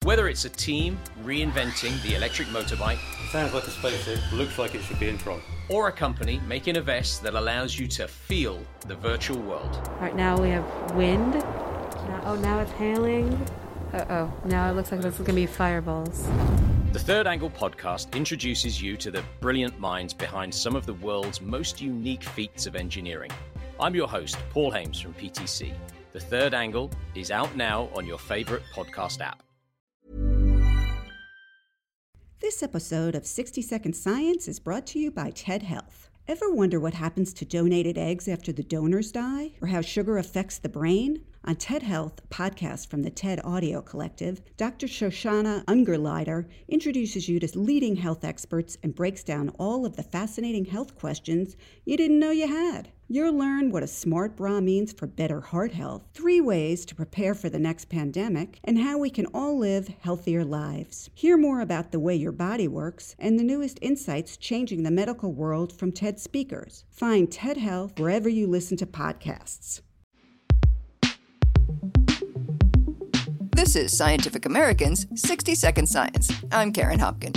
Whether it's a team reinventing the electric motorbike, It sounds like a spaceship, looks like it should be in Tron. or a company making a vest that allows you to feel the virtual world. Right now we have wind. Now it's hailing. Now it looks like this is going to be fireballs. The Third Angle podcast introduces you to the brilliant minds behind some of the world's most unique feats of engineering. I'm your host, Paul Hames from PTC. The Third Angle is out now on your favorite podcast app. This episode of 60 Second Science is brought to you by TED Health. Ever wonder what happens to donated eggs after the donors die, or how sugar affects the brain? On TED Health, a podcast from the TED Audio Collective, Dr. Shoshana Ungerleider introduces you to leading health experts and breaks down all of the fascinating health questions you didn't know you had. You'll learn what a smart bra means for better heart health, 3 ways to prepare for the next pandemic, and how we can all live healthier lives. Hear more about the way your body works and the newest insights changing the medical world from TED speakers. Find TED Health wherever you listen to podcasts. This is Scientific American's 60 Second Science. I'm Karen Hopkin.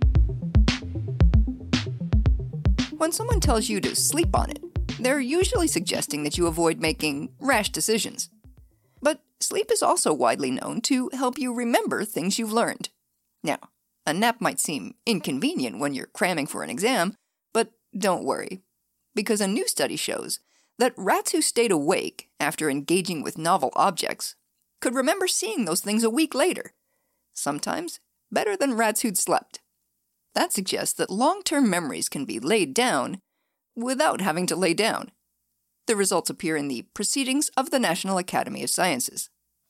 When someone tells you to sleep on it, they're usually suggesting that you avoid making rash decisions. But sleep is also widely known to help you remember things you've learned. Now, a nap might seem inconvenient when you're cramming for an exam, but don't worry, because a new study shows that rats who stayed awake after engaging with novel objects could remember seeing those things a week later, sometimes better than rats who'd slept. That suggests that long-term memories can be laid down without having to lay down. The results appear in the Proceedings of the National Academy of Sciences.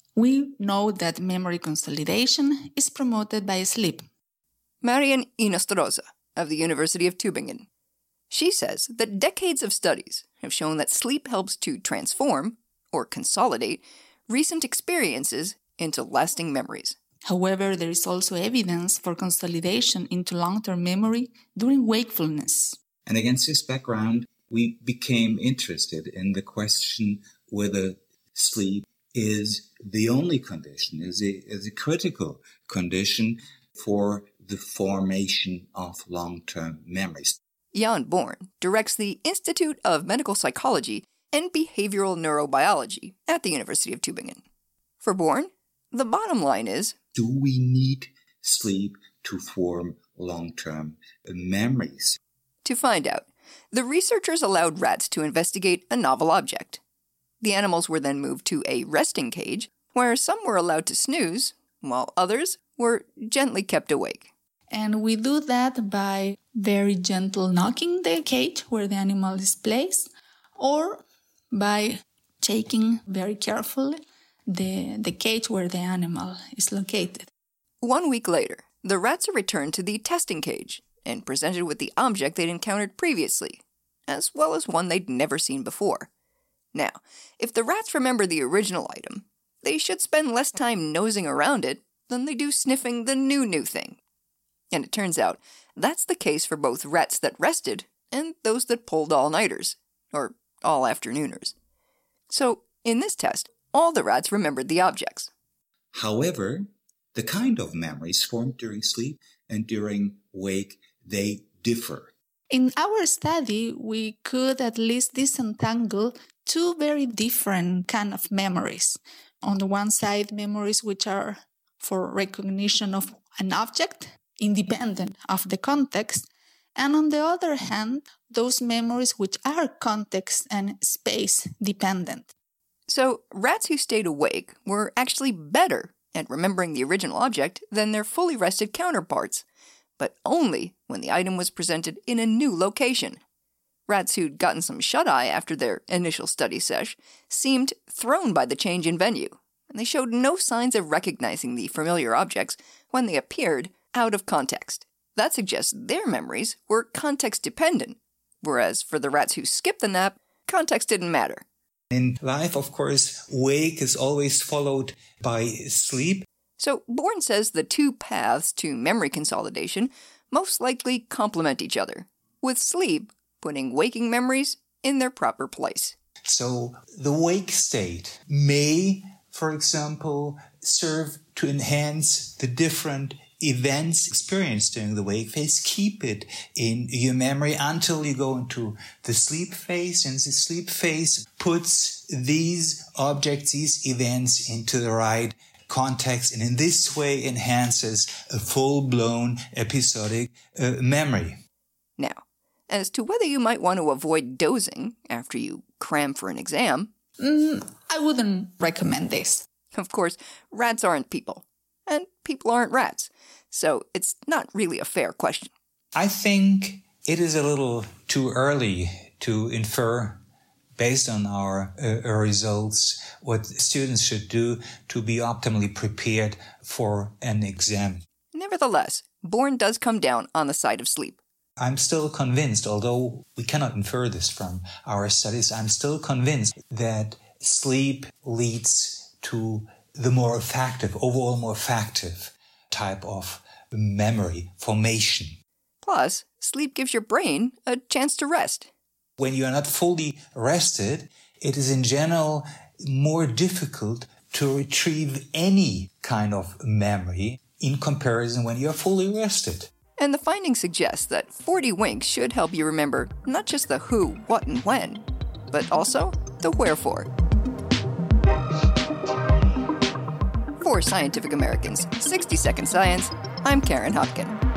We know that memory consolidation is promoted by sleep. Marian Inostroza of the University of Tübingen. She says that decades of studies have shown that sleep helps to transform, or consolidate, recent experiences into lasting memories. However, there is also evidence for consolidation into long-term memory during wakefulness. And against this background, we became interested in the question whether sleep is the only condition, is a critical condition for the formation of long-term memories. Jan Born directs the Institute of Medical Psychology and Behavioral Neurobiology at the University of Tübingen. For Born, the bottom line is, do we need sleep to form long-term memories? To find out, the researchers allowed rats to investigate a novel object. The animals were then moved to a resting cage, where some were allowed to snooze, while others were gently kept awake. And we do that by very gentle knocking the cage where the animal is placed, or by taking very carefully the cage where the animal is located. 1 week later, the rats are returned to the testing cage and presented with the object they'd encountered previously, as well as one they'd never seen before. Now, if the rats remember the original item, they should spend less time nosing around it than they do sniffing the new thing. And it turns out that's the case for both rats that rested and those that pulled all-nighters, or all-afternooners. So, in this test, all the rats remembered the objects. However, the kind of memories formed during sleep and during wake, they differ. In our study, we could at least disentangle 2 very different kind of memories. On the one side, memories which are for recognition of an object, independent of the context, and on the other hand, those memories which are context and space dependent. So, rats who stayed awake were actually better at remembering the original object than their fully rested counterparts, but only when the item was presented in a new location. Rats who'd gotten some shut-eye after their initial study sesh seemed thrown by the change in venue, and they showed no signs of recognizing the familiar objects when they appeared out of context. That suggests their memories were context-dependent, whereas for the rats who skipped the nap, context didn't matter. In life, of course, wake is always followed by sleep. So Born says the 2 paths to memory consolidation most likely complement each other, with sleep putting waking memories in their proper place. So the wake state may for example, serve to enhance the different events experienced during the wake phase. Keep it in your memory until you go into the sleep phase. And the sleep phase puts these objects, these events into the right context, and in this way enhances a full-blown episodic memory. Now, as to whether you might want to avoid dozing after you cram for an exam, I wouldn't recommend this. Of course, rats aren't people, and people aren't rats, so it's not really a fair question. I think it is a little too early to infer, based on our results, what students should do to be optimally prepared for an exam. Nevertheless, Born does come down on the side of sleep. I'm still convinced, although we cannot infer this from our studies, I'm still convinced that sleep leads to the overall more effective type of memory formation. Plus, sleep gives your brain a chance to rest. When you are not fully rested, it is in general more difficult to retrieve any kind of memory in comparison when you are fully rested. And the findings suggest that 40 winks should help you remember not just the who, what, and when, but also the wherefore. For Scientific American's 60 Second Science, I'm Karen Hopkin.